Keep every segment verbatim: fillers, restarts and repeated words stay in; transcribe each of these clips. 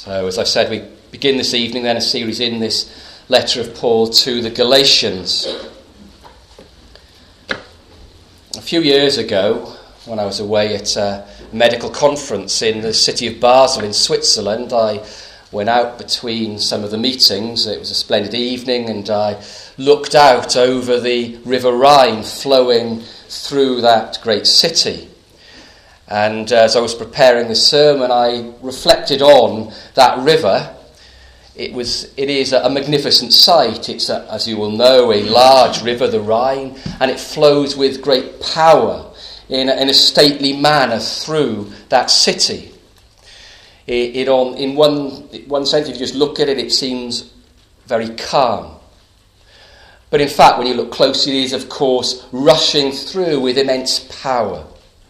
So, as I've said, we begin this evening then a series in this letter of Paul to the Galatians. A few years ago, when I was away at a medical conference in the city of Basel in Switzerland, I went out between some of the meetings. It was a splendid evening, and I looked out over the River Rhine flowing through that great city. And uh, as I was preparing the sermon, I reflected on that river. It was, it is a magnificent sight. It's, a, as you will know, a large river, the Rhine, and it flows with great power in a, in a stately manner through that city. It, it on in one one sense, if you just look at it, it seems very calm. But in fact, when you look closely, it is, of course, rushing through with immense power.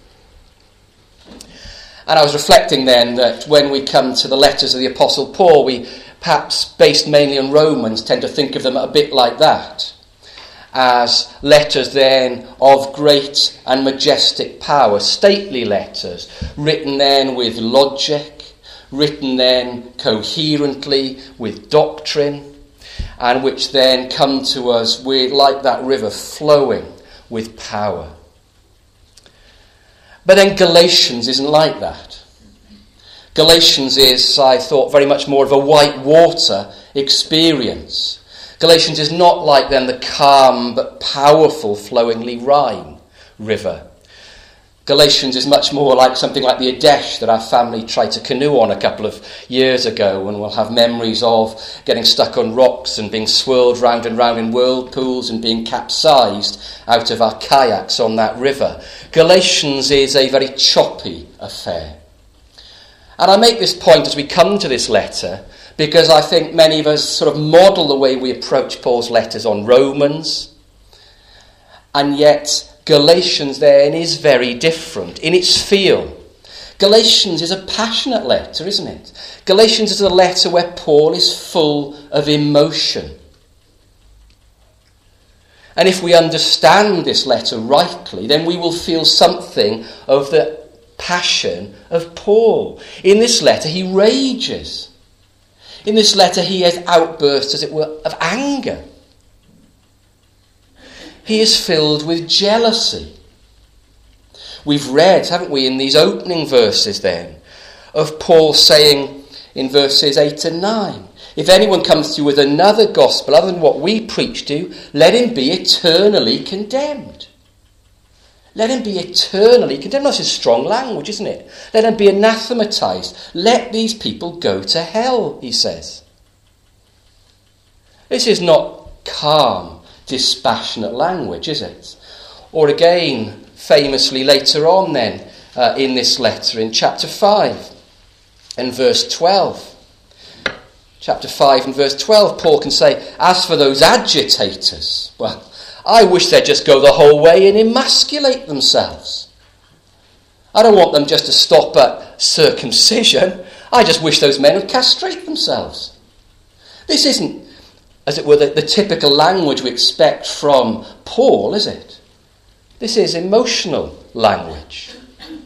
And I was reflecting then that when we come to the letters of the Apostle Paul, we perhaps, based mainly on Romans, tend to think of them a bit like that, as letters then of great and majestic power, stately letters, written then with logic, written then coherently with doctrine, and which then come to us with, like that river, flowing with power. But then Galatians isn't like that. Galatians is, I thought, very much more of a white water experience. Galatians is not like then the calm but powerful flowingly Rhine river. Galatians is much more like something like the Adesh that our family tried to canoe on a couple of years ago, and we'll have memories of getting stuck on rocks and being swirled round and round in whirlpools and being capsized out of our kayaks on that river. Galatians is a very choppy affair. And I make this point as we come to this letter because I think many of us sort of model the way we approach Paul's letters on Romans, and yet Galatians then is very different in its feel. Galatians is a passionate letter, isn't it? Galatians is a letter where Paul is full of emotion. And if we understand this letter rightly, then we will feel something of the passion of Paul. In this letter, he rages. In this letter, he has outbursts, as it were, of anger. He is filled with jealousy. We've read, haven't we, in these opening verses then, of Paul saying in verses eight and nine, if anyone comes to you with another gospel other than what we preach to, let him be eternally condemned. Let him be eternally condemned. That's a strong language, isn't it? Let him be anathematized. Let these people go to hell, he says. This is not calm, dispassionate language, is it? Or again, famously later on then, uh, in this letter, in chapter five and verse twelve. Chapter five and verse twelve, Paul can say, as for those agitators, well, I wish they'd just go the whole way and emasculate themselves. I don't want them just to stop at circumcision. I just wish those men would castrate themselves. This isn't, as it were, the, the typical language we expect from Paul, is it? This is emotional language.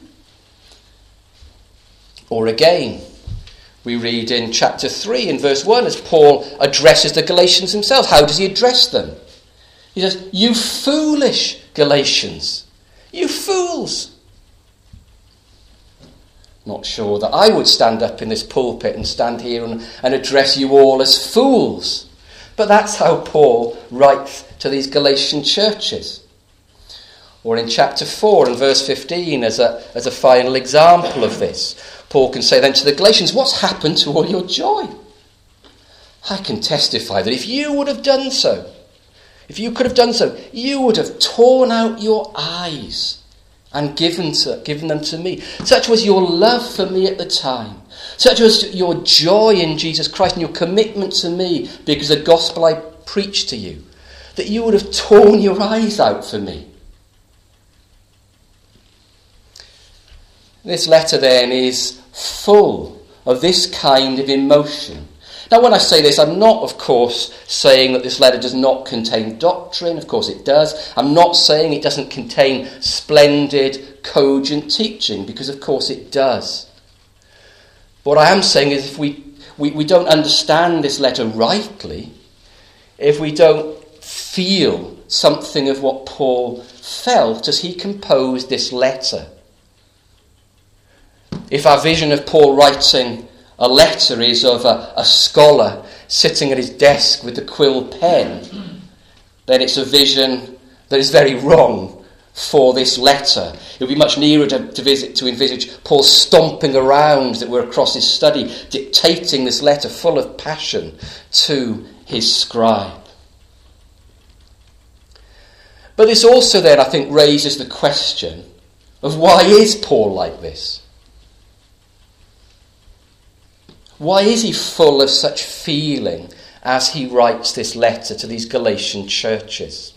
Or again, we read in chapter three in verse one as Paul addresses the Galatians themselves. How does he address them? He says, you foolish Galatians, you fools. Not sure that I would stand up in this pulpit and stand here and, and address you all as fools. But that's how Paul writes to these Galatian churches. Or in chapter four and verse fifteen, as a, as a final example of this, Paul can say then to the Galatians, what's happened to all your joy? I can testify that if you would have done so, if you could have done so, you would have torn out your eyes and given, to, given them to me. Such was your love for me at the time. Such was your joy in Jesus Christ and your commitment to me because of the gospel I preached to you, that you would have torn your eyes out for me. This letter then is full of this kind of emotion. Now, when I say this, I'm not, of course, saying that this letter does not contain doctrine. Of course it does. I'm not saying it doesn't contain splendid, cogent teaching, because of course it does. What I am saying is if we we, we don't understand this letter rightly if we don't feel something of what Paul felt as he composed this letter. If our vision of Paul writing a letter is of a, a scholar sitting at his desk with a quill pen, then it's a vision that is very wrong for this letter. It would be much nearer to, to, visit, to envisage Paul stomping around, that we're across his study, dictating this letter full of passion to his scribe. But this also then, I think, raises the question of why is Paul like this? Why is he full of such feeling as he writes this letter to these Galatian churches?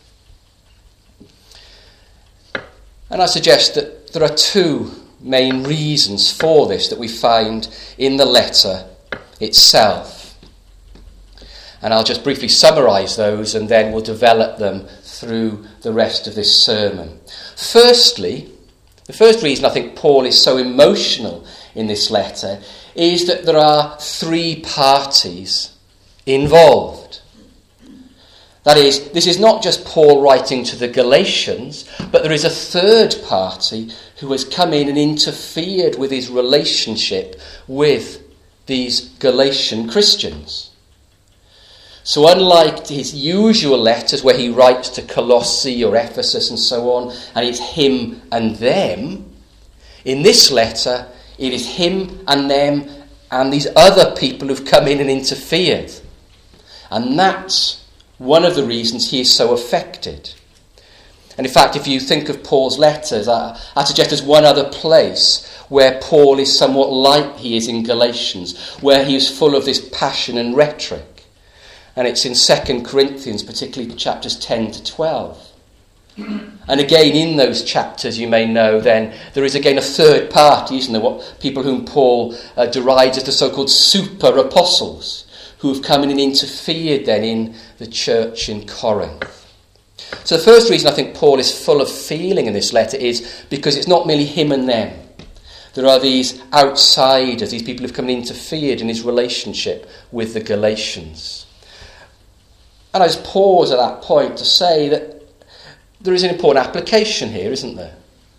And I suggest that there are two main reasons for this that we find in the letter itself. And I'll just briefly summarise those and then we'll develop them through the rest of this sermon. Firstly, the first reason I think Paul is so emotional in this letter is that there are three parties involved. That is, this is not just Paul writing to the Galatians, but there is a third party who has come in and interfered with his relationship with these Galatian Christians. So unlike his usual letters where he writes to Colossae or Ephesus and so on, and it's him and them, in this letter it is him and them and these other people who've come in and interfered. And that's one of the reasons he is so affected. And in fact, if you think of Paul's letters, I, I suggest there's one other place where Paul is somewhat like he is in Galatians, where he is full of this passion and rhetoric. And it's in Second Corinthians, particularly chapters ten to twelve. And again, in those chapters, you may know, then, there is again a third party, isn't there? What people whom Paul uh, derides as the so-called super-apostles, who have come in and interfered then in the church in Corinth. So the first reason I think Paul is full of feeling in this letter is because it's not merely him and them. There are these outsiders, these people who've come and interfered in his relationship with the Galatians. And I just pause at that point to say that there is an important application here, isn't there?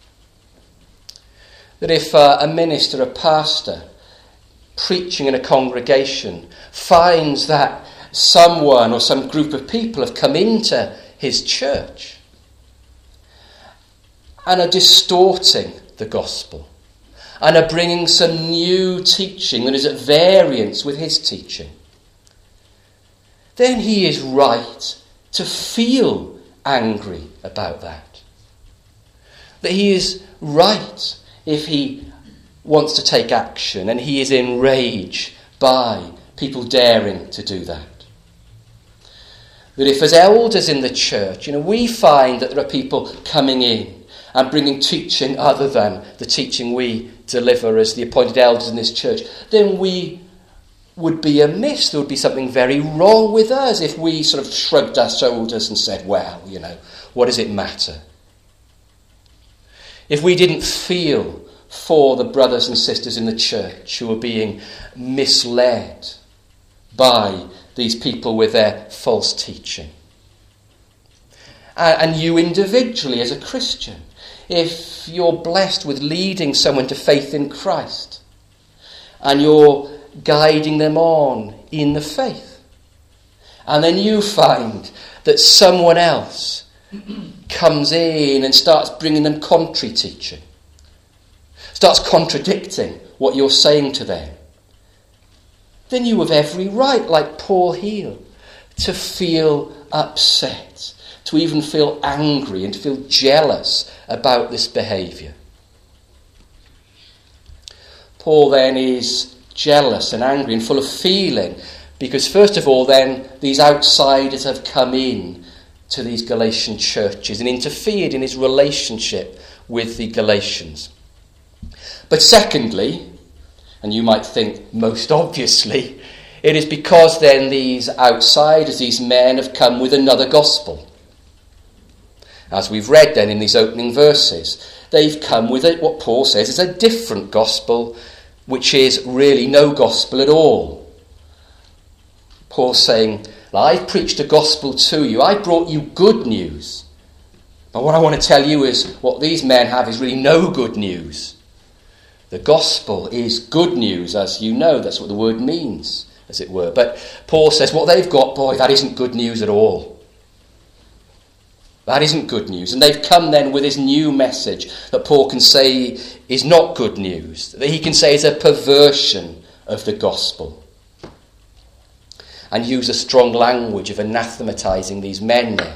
That if uh, a minister, a pastor, preaching in a congregation finds that someone or some group of people have come into his church and are distorting the gospel and are bringing some new teaching that is at variance with his teaching, then he is right to feel angry about that. That he is right if he wants to take action and he is enraged by people daring to do that. That if as elders in the church, you know, we find that there are people coming in and bringing teaching other than the teaching we deliver as the appointed elders in this church, then we would be amiss. There would be something very wrong with us if we sort of shrugged our shoulders and said, well, you know, what does it matter? If we didn't feel for the brothers and sisters in the church who are being misled by these people with their false teaching. And you individually as a Christian, if you're blessed with leading someone to faith in Christ and you're guiding them on in the faith, and then you find that someone else comes in and starts bringing them contrary teaching, starts contradicting what you're saying to them, then you have every right, like Paul here, to feel upset, to even feel angry and to feel jealous about this behaviour. Paul then is jealous and angry and full of feeling because first of all then these outsiders have come in to these Galatian churches and interfered in his relationship with the Galatians. But secondly, and you might think most obviously, it is because then these outsiders, these men, have come with another gospel. As we've read then in these opening verses, they've come with a, what Paul says is a different gospel, which is really no gospel at all. Paul's saying, I preached the gospel to you. I brought you good news. But what I want to tell you is what these men have is really no good news. The gospel is good news, as you know. That's what the word means, as it were. But Paul says what they've got, boy, that isn't good news at all. That isn't good news. And they've come then with this new message that Paul can say is not good news, that he can say is a perversion of the gospel. And use a strong language of anathematizing these men then.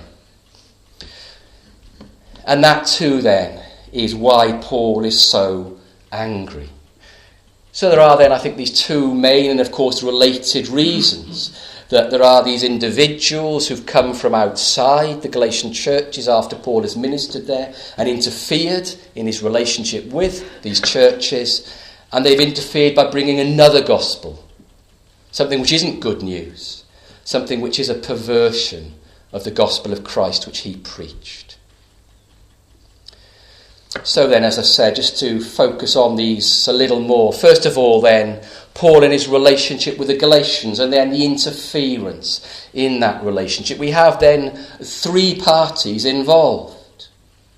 And that too then is why Paul is so angry. So there are then, I think, these two main and of course related reasons. That there are these individuals who've come from outside the Galatian churches after Paul has ministered there and interfered in his relationship with these churches, and they've interfered by bringing another gospel, something which isn't good news, something which is a perversion of the gospel of Christ which he preached. So then, as I said, just to focus on these a little more. First of all then, Paul and his relationship with the Galatians and then the interference in that relationship. We have then three parties involved.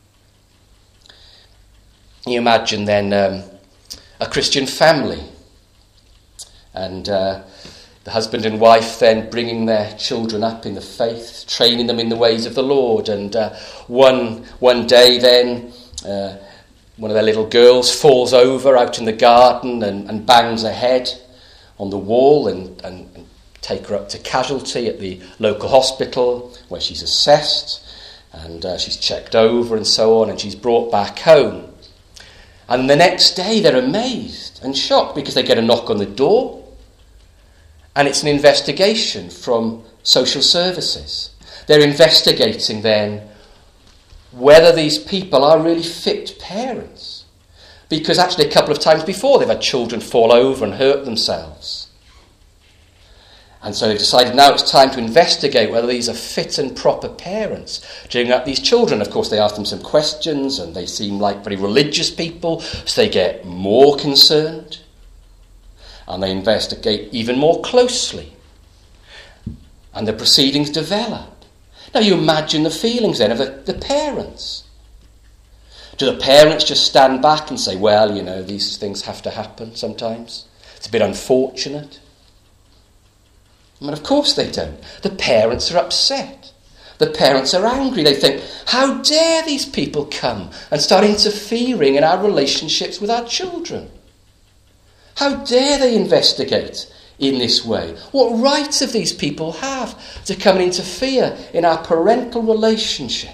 You imagine then um, a Christian family and uh, the husband and wife then bringing their children up in the faith, training them in the ways of the Lord. And uh, one one day then uh, one of their little girls falls over out in the garden and, and bangs her head on the wall and, and, and take her up to casualty at the local hospital where she's assessed and uh, she's checked over and so on, and she's brought back home. And the next day they're amazed and shocked because they get a knock on the door and it's an investigation from social services. They're investigating then whether these people are really fit parents. Because actually a couple of times before they've had children fall over and hurt themselves. And so they've decided now it's time to investigate whether these are fit and proper parents to bring up these children. Of course, they ask them some questions and they seem like very religious people, so they get more concerned. And they investigate even more closely. And the proceedings develop. Now you imagine the feelings then of the, the parents. Do the parents just stand back and say, well, you know, these things have to happen sometimes? It's a bit unfortunate. But of course they don't. The parents are upset. The parents are angry. They think, how dare these people come and start interfering in our relationships with our children? How dare they investigate in this way? What right have these people have to come and interfere in our parental relationship?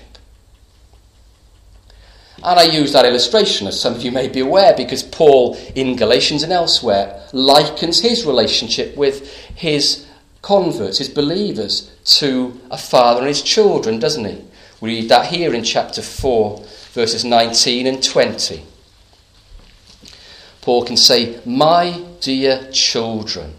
And I use that illustration, as some of you may be aware, because Paul in Galatians and elsewhere likens his relationship with his converts, his believers, to a father and his children, doesn't he? We read that here in chapter four, verses nineteen and twenty. Paul can say, my dear children,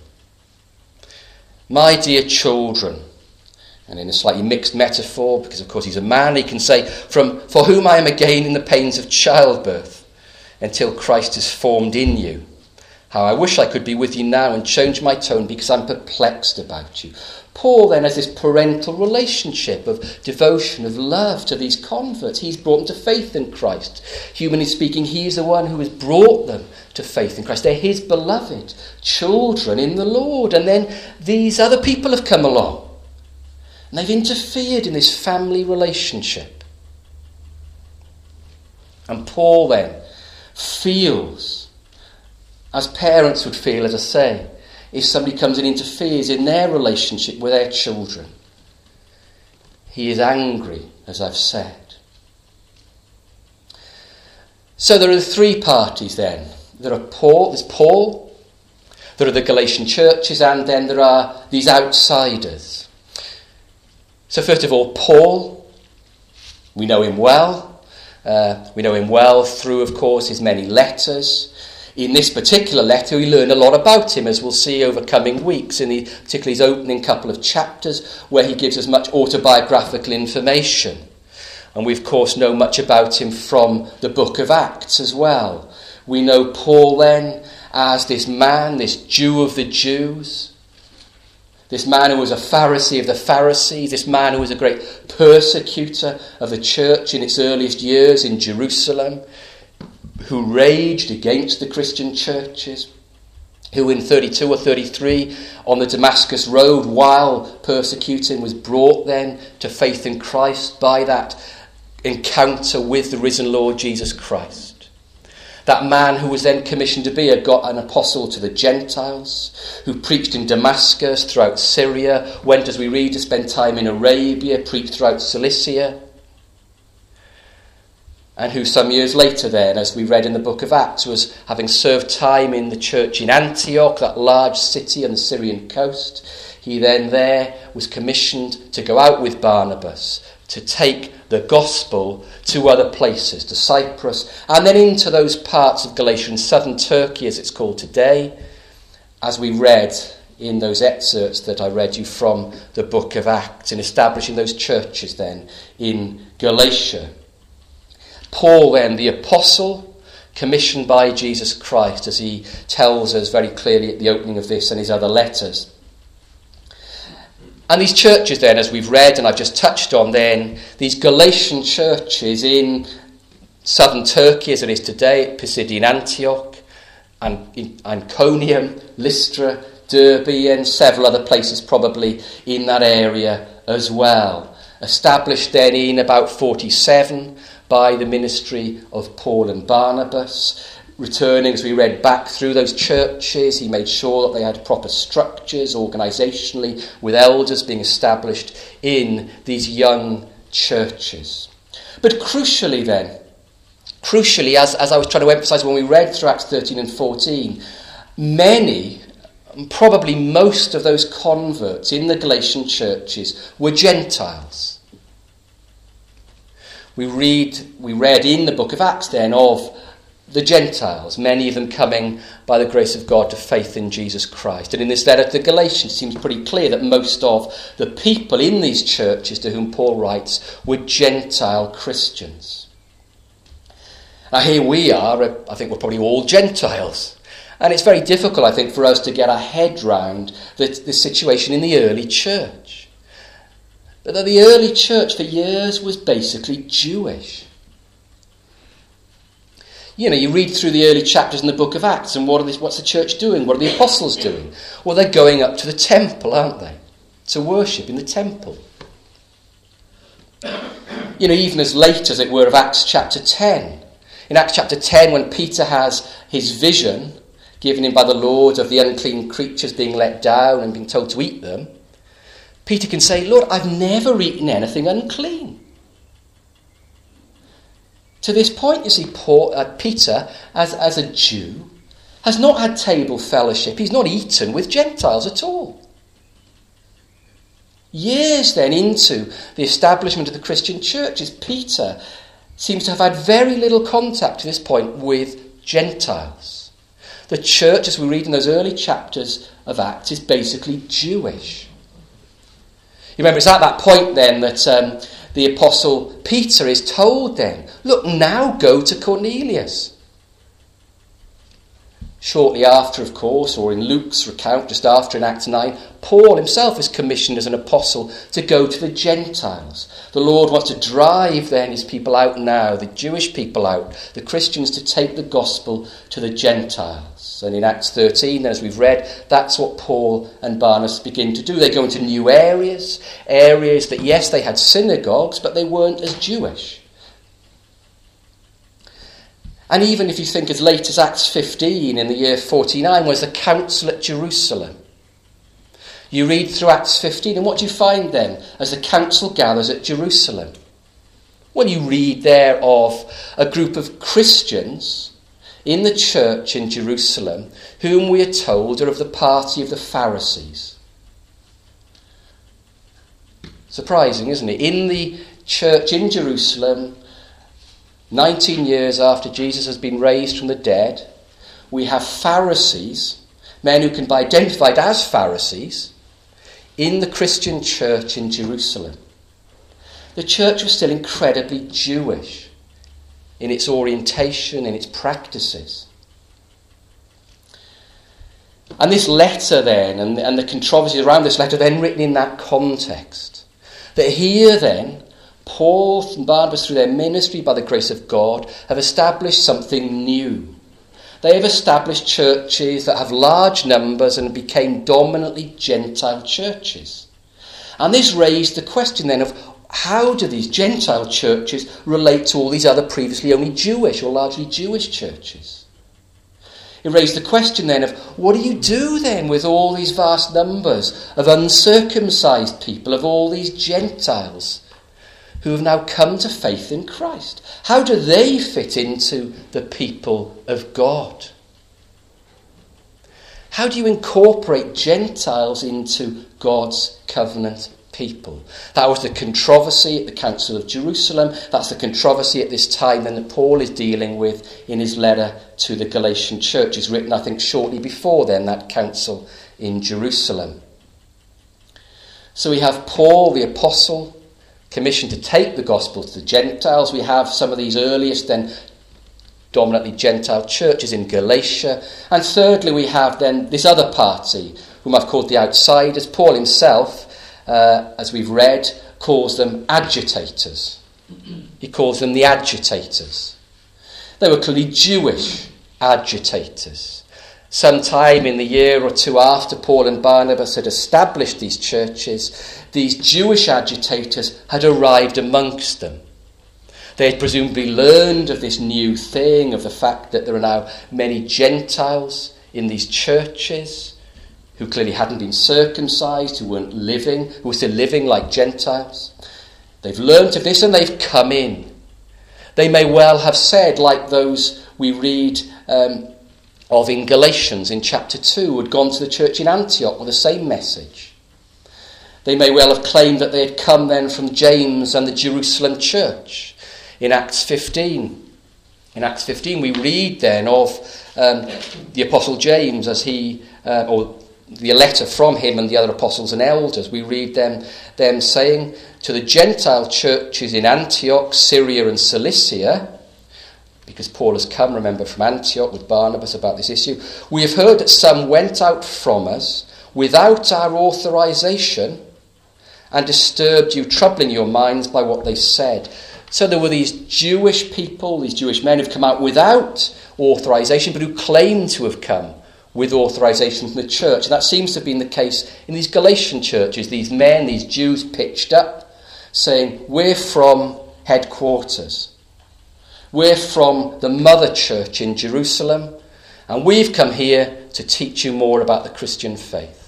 my dear children, and in a slightly mixed metaphor, because of course he's a man, he can say, from for whom I am again in the pains of childbirth, until Christ is formed in you. How I wish I could be with you now and change my tone because I'm perplexed about you. Paul then has this parental relationship of devotion, of love to these converts. He's brought them to faith in Christ. Humanly speaking, he is the one who has brought them to faith in Christ. They're his beloved children in the Lord. And then these other people have come along. And they've interfered in this family relationship. And Paul then feels, as parents would feel, as I say, if somebody comes and interferes in their relationship with their children. He is angry, as I've said. So there are three parties then. There are Paul, there's Paul, there are the Galatian churches, and then there are these outsiders. So first of all, Paul, we know him well. Uh, we know him well through, of course, his many letters. In this particular letter, we learn a lot about him, as we'll see over coming weeks, in the, particularly his opening couple of chapters, where he gives us much autobiographical information. And we, of course, know much about him from the book of Acts as well. We know Paul then as this man, this Jew of the Jews, This man who was a Pharisee of the Pharisees, this man who was a great persecutor of the church in its earliest years in Jerusalem, who raged against the Christian churches, who in thirty-two or thirty-three on the Damascus Road, while persecuting, was brought then to faith in Christ by that encounter with the risen Lord Jesus Christ. That man who was then commissioned to be a God, an apostle to the Gentiles, who preached in Damascus, throughout Syria, went, as we read, to spend time in Arabia, preached throughout Cilicia, and who some years later then, as we read in the book of Acts, was having served time in the church in Antioch, that large city on the Syrian coast. He then there was commissioned to go out with Barnabas to take the gospel to other places, to Cyprus, and then into those parts of Galatia, in southern Turkey as it's called today, as we read in those excerpts that I read you from the book of Acts, in establishing those churches then in Galatia. Paul then, the apostle, commissioned by Jesus Christ, as he tells us very clearly at the opening of this and his other letters. And these churches then, as we've read and I've just touched on then, these Galatian churches in southern Turkey as it is today, at Pisidian Antioch, and in Iconium, Lystra, Derbe, and several other places probably in that area as well. Established then in about forty-seven by the ministry of Paul and Barnabas. Returning, as we read back through those churches, he made sure that they had proper structures organisationally, with elders being established in these young churches. But crucially then, crucially, as, as I was trying to emphasise when we read through Acts thirteen and fourteen, many, probably most of those converts in the Galatian churches were Gentiles. We read, we read in the book of Acts then of the Gentiles, many of them coming by the grace of God to faith in Jesus Christ. And in this letter to the Galatians, it seems pretty clear that most of the people in these churches to whom Paul writes were Gentile Christians. Now here we are, I think we're probably all Gentiles. And it's very difficult, I think, for us to get our head round the, the situation in the early church. But that the early church for years was basically Jewish. You know, you read through the early chapters in the book of Acts, and what are the, what's the church doing? What are the apostles doing? Well, they're going up to the temple, aren't they? To worship in the temple. You know, even as late as it were of Acts chapter ten. In Acts chapter ten, when Peter has his vision given him by the Lord of the unclean creatures being let down and being told to eat them, Peter can say, Lord, I've never eaten anything unclean. To this point, you see, Paul, uh, Peter, as, as a Jew, has not had table fellowship. He's not eaten with Gentiles at all. Years then into the establishment of the Christian churches, Peter seems to have had very little contact to this point with Gentiles. The church, as we read in those early chapters of Acts, is basically Jewish. You remember, it's at that point then that um, the apostle Peter is told then, look, now go to Cornelius. Shortly after, of course, or in Luke's account, just after in Acts nine, Paul himself is commissioned as an apostle to go to the Gentiles. The Lord wants to drive then his people out now, the Jewish people out, the Christians, to take the gospel to the Gentiles. And in Acts thirteen, as we've read, that's what Paul and Barnabas begin to do. They go into new areas, areas that, yes, they had synagogues, but they weren't as Jewish. And even if you think as late as Acts fifteen in the year forty-nine was the council at Jerusalem. You read through Acts fifteen, and what do you find then as the council gathers at Jerusalem? Well, you read there of a group of Christians in the church in Jerusalem whom we are told are of the party of the Pharisees. Surprising, isn't it? In the church in Jerusalem, nineteen years after Jesus has been raised from the dead, we have Pharisees, men who can be identified as Pharisees, in the Christian church in Jerusalem. The church was still incredibly Jewish in its orientation, in its practices. And this letter then, and, and the controversies around this letter then written in that context, that here then, Paul and Barnabas, through their ministry by the grace of God, have established something new. They have established churches that have large numbers and became dominantly Gentile churches. And this raised the question then of how do these Gentile churches relate to all these other previously only Jewish or largely Jewish churches? It raised the question then of what do you do then with all these vast numbers of uncircumcised people, of all these Gentiles who have now come to faith in Christ? How do they fit into the people of God? How do you incorporate Gentiles into God's covenant people? That was the controversy at the Council of Jerusalem. That's the controversy at this time then that Paul is dealing with in his letter to the Galatian churches, written I think shortly before then, that council in Jerusalem. So we have Paul the apostle commissioned to take the gospel to the Gentiles. We have some of these earliest then dominantly Gentile churches in Galatia. And thirdly we have then this other party whom I've called the outsiders. Paul himself, Uh, as we've read, calls them agitators. He calls them the agitators. They were clearly Jewish agitators. Sometime in the year or two after Paul and Barnabas had established these churches, these Jewish agitators had arrived amongst them. They had presumably learned of this new thing, of the fact that there are now many Gentiles in these churches, who clearly hadn't been circumcised, who weren't living, who were still living like Gentiles. They've learnt of this and they've come in. They may well have said, like those we read um, of in Galatians in chapter two, who had gone to the church in Antioch with the same message. They may well have claimed that they had come then from James and the Jerusalem church in Acts fifteen. In Acts fifteen we read then of um, the Apostle James as he, uh, or the letter from him and the other apostles and elders. We read them, them saying to the Gentile churches in Antioch, Syria and Cilicia, because Paul has come, remember, from Antioch with Barnabas about this issue. We have heard that some went out from us without our authorization and disturbed you, troubling your minds by what they said. So there were these Jewish people, these Jewish men who've come out without authorization, but who claimed to have come with authorization from the church. And that seems to have been the case in these Galatian churches. These men, these Jews pitched up, saying, we're from headquarters. We're from the mother church in Jerusalem, and we've come here to teach you more about the Christian faith.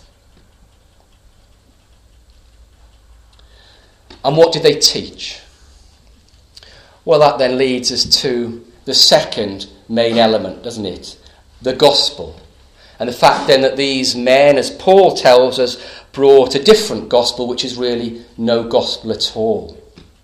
And what did they teach? Well, that then leads us to the second main element, doesn't it? The gospel. And the fact then that these men, as Paul tells us, brought a different gospel, which is really no gospel at all.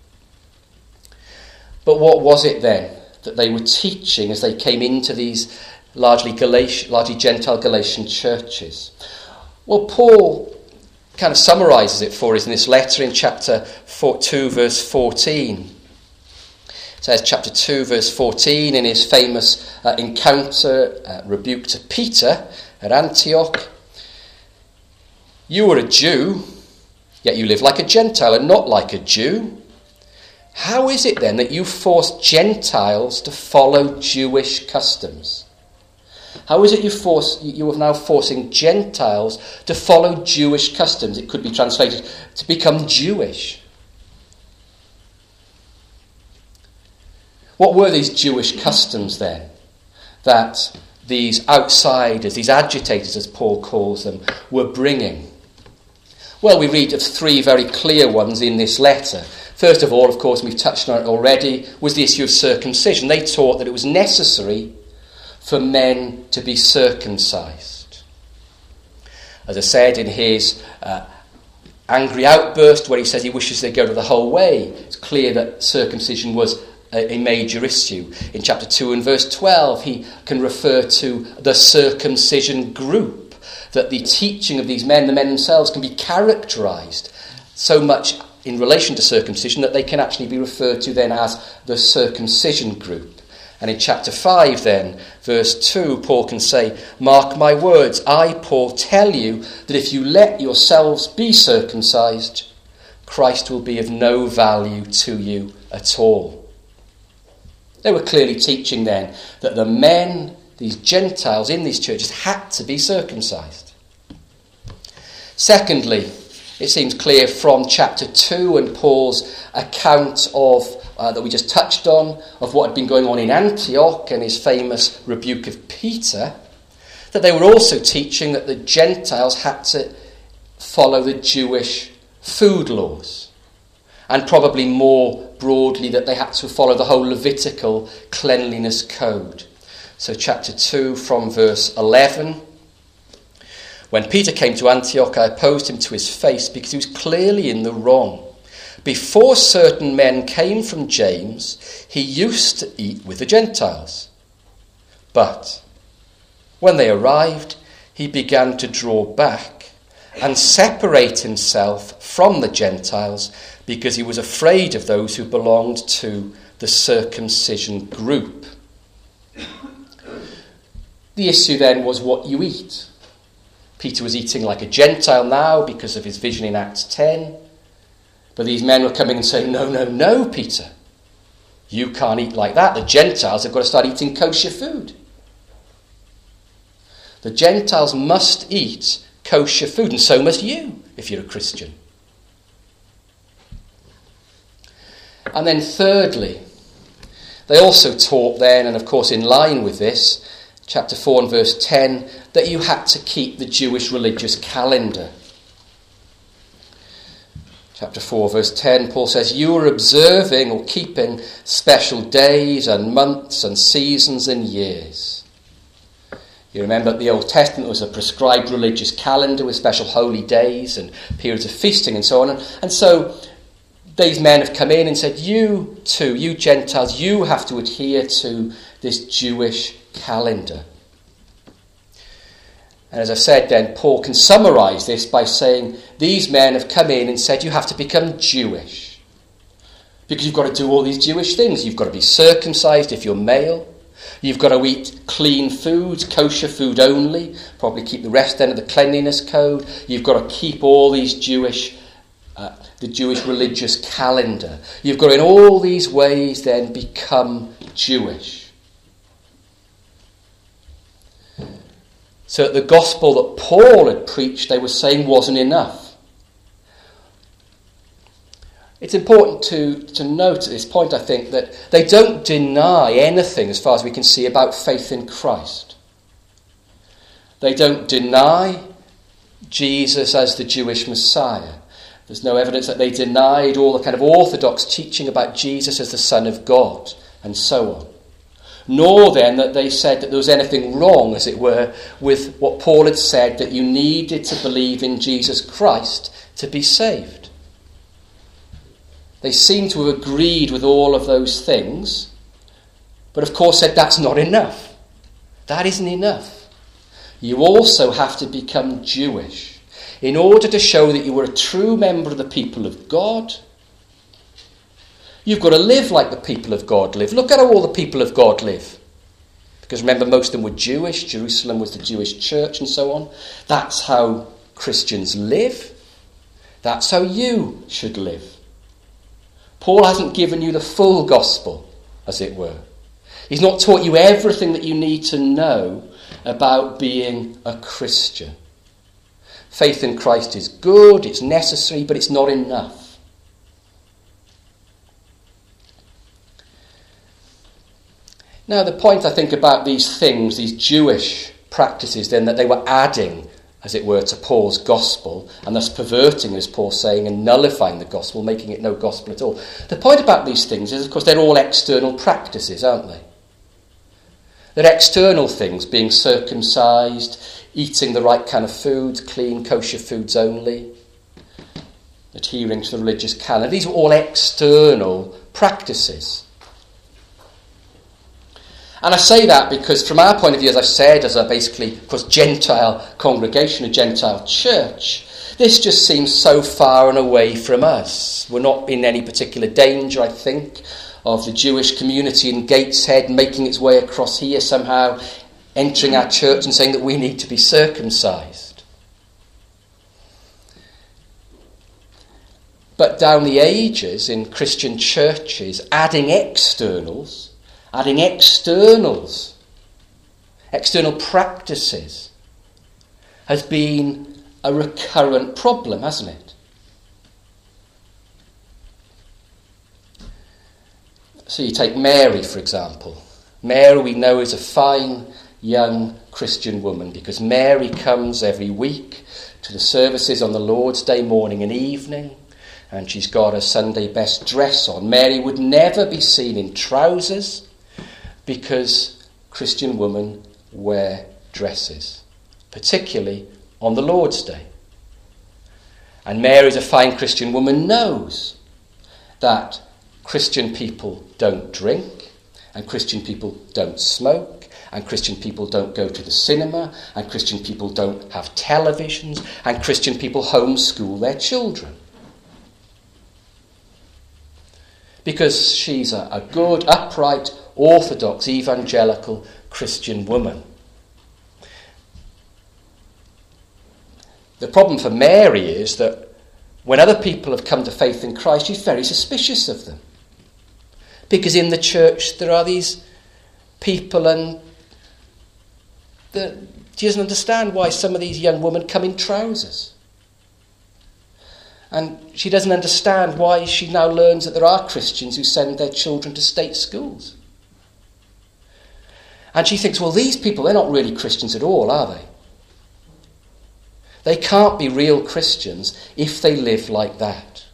But what was it then that they were teaching as they came into these largely Galatian, largely Gentile Galatian churches? Well, Paul kind of summarises it for us in this letter in chapter two, verse fourteen. It says, chapter two, verse fourteen, in his famous uh, encounter, uh, rebuke to Peter at Antioch, you are a Jew, yet you live like a Gentile and not like a Jew. How is it then that you force Gentiles to follow Jewish customs? How is it you force you are now forcing Gentiles to follow Jewish customs? It could be translated to become Jewish. What were these Jewish customs then that these outsiders, these agitators as Paul calls them, were bringing? Well, we read of three very clear ones in this letter. First of all, of course, we've touched on it already, was the issue of circumcision. They taught that it was necessary for men to be circumcised. As I said in his uh, angry outburst where he says he wishes they go to the whole way, it's clear that circumcision was a major issue. In chapter two and verse twelve, he can refer to the circumcision group, that the teaching of these men, the men themselves, can be characterised so much in relation to circumcision that they can actually be referred to then as the circumcision group. And in chapter five then, verse two, Paul can say, "Mark my words, I, Paul, tell you that if you let yourselves be circumcised, Christ will be of no value to you at all." They were clearly teaching then that the men, these Gentiles in these churches, had to be circumcised. Secondly, it seems clear from chapter two and Paul's account of, uh, that we just touched on, of what had been going on in Antioch and his famous rebuke of Peter, that they were also teaching that the Gentiles had to follow the Jewish food laws, and probably more broadly that they had to follow the whole Levitical cleanliness code. So chapter two from verse eleven, "When Peter came to Antioch, I opposed him to his face because he was clearly in the wrong. Before certain men came from James, he used to eat with the Gentiles. But when they arrived, he began to draw back and separate himself from the Gentiles because he was afraid of those who belonged to the circumcision group." The issue then was what you eat. Peter was eating like a Gentile now because of his vision in Acts ten. But these men were coming and saying, no, no, no, Peter. You can't eat like that. The Gentiles have got to start eating kosher food. The Gentiles must eat kosher food, and so must you if you're a Christian. And then thirdly, they also taught then, and of course in line with this, chapter four and verse ten, that you had to keep the Jewish religious calendar. Chapter four, verse ten, Paul says, "You are observing or keeping special days and months and seasons and years." You remember that the Old Testament was a prescribed religious calendar with special holy days and periods of feasting and so on. And, and so these men have come in and said, you too, you Gentiles, you have to adhere to this Jewish calendar. And as I've said then, Paul can summarise this by saying these men have come in and said you have to become Jewish. Because you've got to do all these Jewish things. You've got to be circumcised if you're male. You've got to eat clean foods, kosher food only. Probably keep the rest then of the cleanliness code. You've got to keep all these Jewish, uh, the Jewish religious calendar. You've got to in all these ways then become Jewish. So the gospel that Paul had preached, they were saying, wasn't enough. It's important to, to note at this point, I think, that they don't deny anything, as far as we can see, about faith in Christ. They don't deny Jesus as the Jewish Messiah. There's no evidence that they denied all the kind of orthodox teaching about Jesus as the Son of God, and so on. Nor then that they said that there was anything wrong, as it were, with what Paul had said, that you needed to believe in Jesus Christ to be saved. They seem to have agreed with all of those things, but of course said that's not enough. That isn't enough. You also have to become Jewish in order to show that you were a true member of the people of God. You've got to live like the people of God live. Look at how all the people of God live. Because remember, most of them were Jewish. Jerusalem was the Jewish church and so on. That's how Christians live. That's how you should live. Paul hasn't given you the full gospel, as it were. He's not taught you everything that you need to know about being a Christian. Faith in Christ is good, it's necessary, but it's not enough. Now, the point, I think, about these things, these Jewish practices, then, that they were adding, as it were, to Paul's gospel, and thus perverting, as Paul's saying, and nullifying the gospel, making it no gospel at all. The point about these things is, of course, they're all external practices, aren't they? They're external things, being circumcised, eating the right kind of foods, clean, kosher foods only, adhering to the religious calendar. These are all external practices. And I say that because from our point of view, as I've said, as a basically, of course, Gentile congregation, a Gentile church, this just seems so far and away from us. We're not in any particular danger, I think, of the Jewish community in Gateshead making its way across here somehow, entering our church and saying that we need to be circumcised. But down the ages in Christian churches, adding externals, adding externals, external practices has been a recurrent problem, hasn't it? So you take Mary, for example. Mary we know is a fine young Christian woman because Mary comes every week to the services on the Lord's Day morning and evening, and she's got a Sunday best dress on. Mary would never be seen in trousers because Christian women wear dresses, particularly on the Lord's Day. And Mary, as a fine Christian woman, knows that Christian people don't drink, and Christian people don't smoke, and Christian people don't go to the cinema, and Christian people don't have televisions, and Christian people homeschool their children. Because she's a, a good, upright, orthodox, evangelical Christian woman. The problem for Mary is that when other people have come to faith in Christ, she's very suspicious of them. Because in the church there are these people, and the, she doesn't understand why some of these young women come in trousers. And she doesn't understand why she now learns that there are Christians who send their children to state schools. And she thinks, well, these people, they're not really Christians at all, are they? They can't be real Christians if they live like that.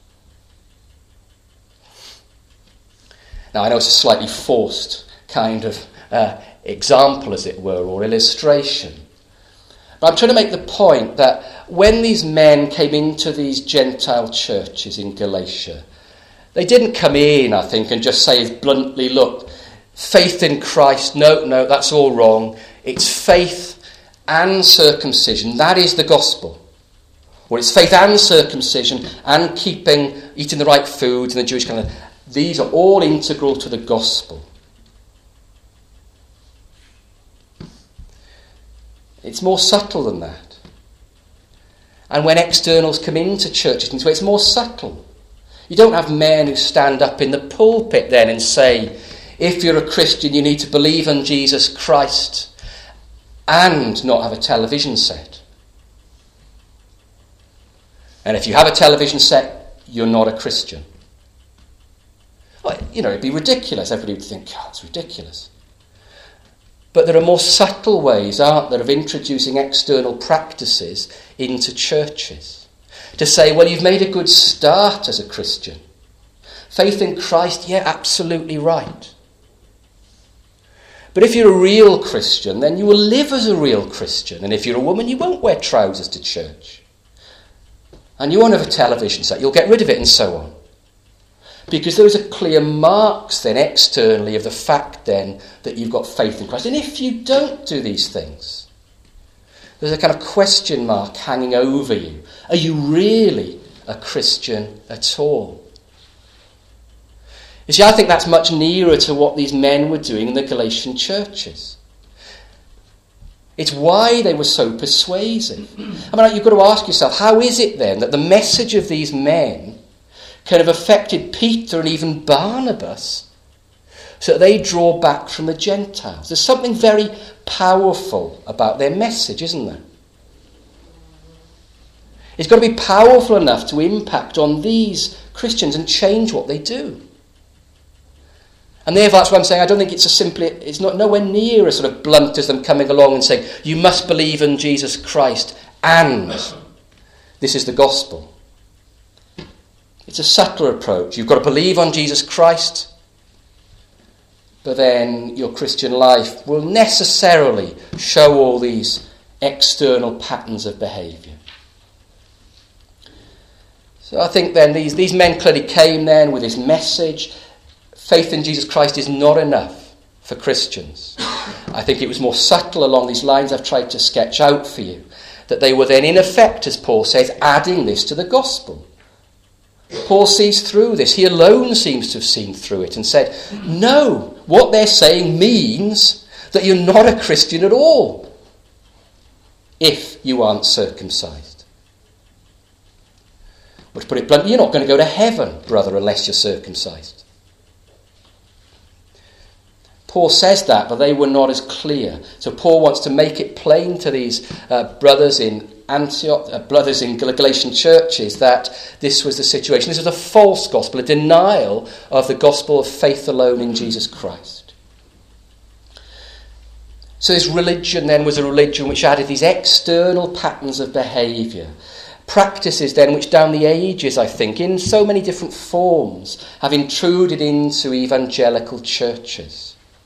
Now, I know it's a slightly forced kind of uh, example, as it were, or illustration. But I'm trying to make the point that when these men came into these Gentile churches in Galatia, they didn't come in, I think, and just say bluntly, look, faith in Christ, no, no, that's all wrong. It's faith and circumcision. That is the gospel. Or it's faith and circumcision and keeping, eating the right foods and the Jewish kind of... These are all integral to the gospel. It's more subtle than that. And when externals come into churches, it's more subtle. You don't have men who stand up in the pulpit then and say, if you're a Christian, you need to believe in Jesus Christ and not have a television set. And if you have a television set, you're not a Christian. Well, you know, it'd be ridiculous. Everybody would think, God, it's ridiculous. But there are more subtle ways, aren't there, of introducing external practices into churches. To say, well, you've made a good start as a Christian. Faith in Christ, yeah, absolutely right. But if you're a real Christian, then you will live as a real Christian. And if you're a woman, you won't wear trousers to church. And you won't have a television set. You'll get rid of it and so on. Because those are clear marks then externally of the fact then that you've got faith in Christ. And if you don't do these things, there's a kind of question mark hanging over you. Are you really a Christian at all? You see, I think that's much nearer to what these men were doing in the Galatian churches. It's why they were so persuasive. I mean, you've got to ask yourself, how is it then that the message of these men kind of affected Peter and even Barnabas so that they draw back from the Gentiles? There's something very powerful about their message, isn't there? It's got to be powerful enough to impact on these Christians and change what they do. And therefore, that's why I'm saying I don't think it's a simply, it's not nowhere near as sort of blunt as them coming along and saying, you must believe in Jesus Christ and this is the gospel. It's a subtler approach. You've got to believe on Jesus Christ, but then your Christian life will necessarily show all these external patterns of behaviour. So I think then these, these men clearly came then with this message. Faith in Jesus Christ is not enough for Christians. I think it was more subtle along these lines I've tried to sketch out for you. That they were then in effect, as Paul says, adding this to the gospel. Paul sees through this. He alone seems to have seen through it and said, no, what they're saying means that you're not a Christian at all if you aren't circumcised. Or to put it bluntly, you're not going to go to heaven, brother, unless you're circumcised. Paul says that, but they were not as clear. So Paul wants to make it plain to these uh, brothers in Antioch, uh, brothers in Galatian churches, that this was the situation. This was a false gospel, a denial of the gospel of faith alone in Jesus Christ. So this religion then was a religion which added these external patterns of behaviour. Practices then which down the ages, I think, in so many different forms, have intruded into evangelical churches.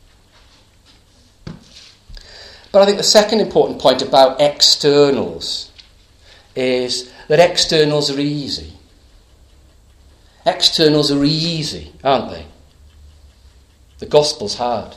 But I think the second important point about externals is that externals are easy. Externals are easy, aren't they? The gospel's hard.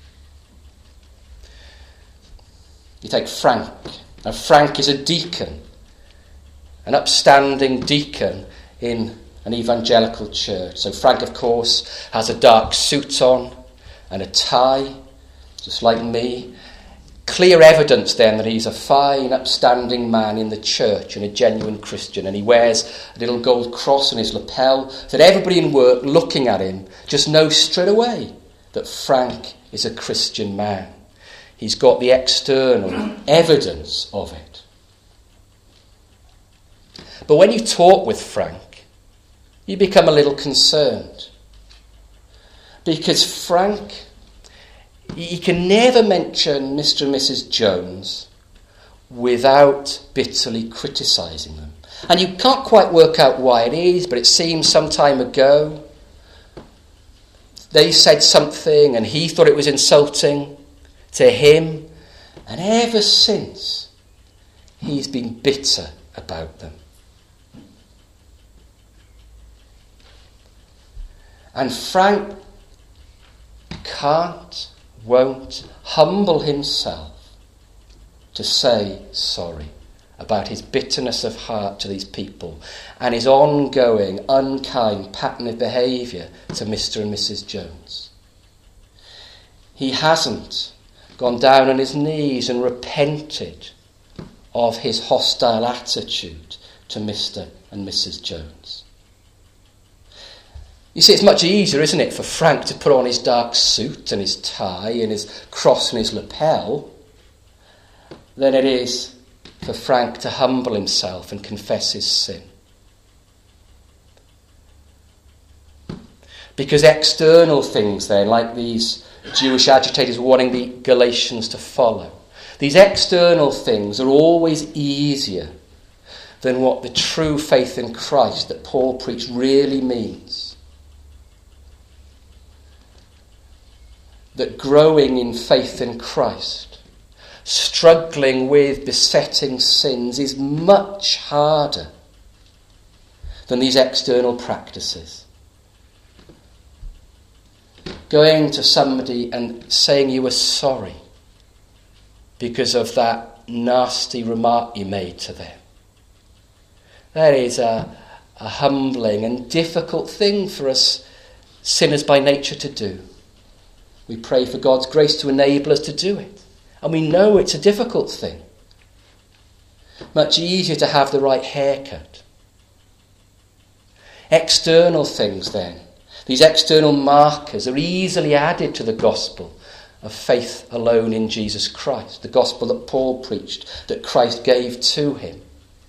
You take Frank. Now Frank is a deacon, an upstanding deacon in an evangelical church. So Frank, of course, has a dark suit on and a tie, just like me. Clear evidence then that he's a fine, upstanding man in the church and a genuine Christian. And he wears a little gold cross on his lapel, that everybody in work looking at him just knows straight away that Frank is a Christian man. He's got the external evidence of it. But when you talk with Frank, you become a little concerned. Because Frank, he can never mention Mister and Missus Jones without bitterly criticising them. And you can't quite work out why it is, but it seems some time ago they said something and he thought it was insulting to him. And ever since, he's been bitter about them. And Frank can't, won't humble himself to say sorry about his bitterness of heart to these people and his ongoing unkind pattern of behaviour to Mister and Missus Jones. He hasn't gone down on his knees and repented of his hostile attitude to Mister and Missus Jones. You see, it's much easier, isn't it, for Frank to put on his dark suit and his tie and his cross and his lapel than it is for Frank to humble himself and confess his sin. Because external things then, like these Jewish agitators wanting the Galatians to follow, these external things are always easier than what the true faith in Christ that Paul preached really means. That growing in faith in Christ, struggling with besetting sins, is much harder than these external practices. Going to somebody and saying you were sorry because of that nasty remark you made to them. That is a, a humbling and difficult thing for us sinners by nature to do. We pray for God's grace to enable us to do it. And we know it's a difficult thing. Much easier to have the right haircut. External things then, these external markers are easily added to the gospel of faith alone in Jesus Christ. The gospel that Paul preached, that Christ gave to him.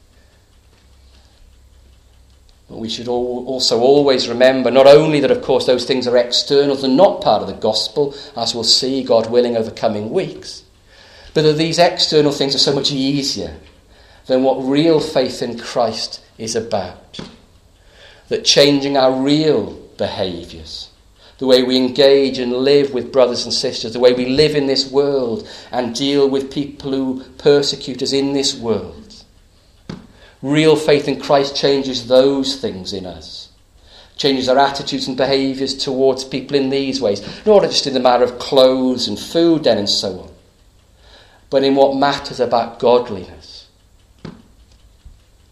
But we should also always remember not only that, of course, those things are external, they're not part of the gospel, as we'll see, God willing, over coming weeks, but that these external things are so much easier than what real faith in Christ is about. That changing our real behaviours, the way we engage and live with brothers and sisters, the way we live in this world and deal with people who persecute us in this world, real faith in Christ changes those things in us. Changes our attitudes and behaviours towards people in these ways. Not just in the matter of clothes and food then and so on. But in what matters about godliness.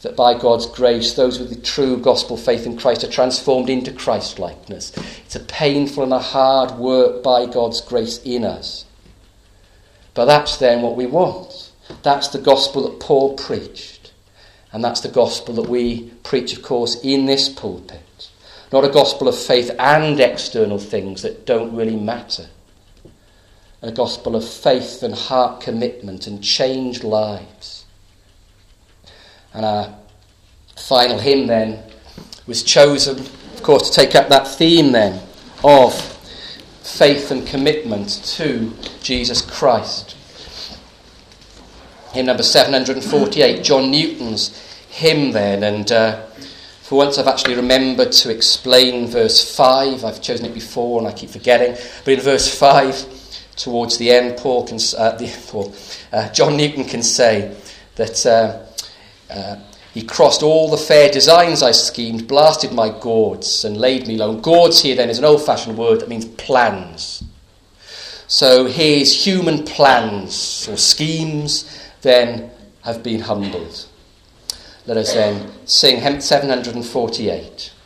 that by God's grace, those with the true gospel faith in Christ are transformed into Christ-likeness. It's a painful and a hard work by God's grace in us. But that's then what we want. That's the gospel that Paul preached. And that's the gospel that we preach, of course, in this pulpit. Not a gospel of faith and external things that don't really matter. A gospel of faith and heart commitment and changed lives. And our final hymn then was chosen, of course, to take up that theme then of faith and commitment to Jesus Christ. Hymn number seven hundred forty-eight, John Newton's hymn then. And uh, for once I've actually remembered to explain verse five. I've chosen it before and I keep forgetting. But in verse five, towards the end, Paul can, uh, the, Paul, uh, John Newton can say that... Uh, Uh, he crossed all the fair designs I schemed, blasted my gourds and laid me low. Gourds here then is an old-fashioned word that means plans. So his human plans or schemes then have been humbled. Let us then sing hymn seven hundred forty-eight.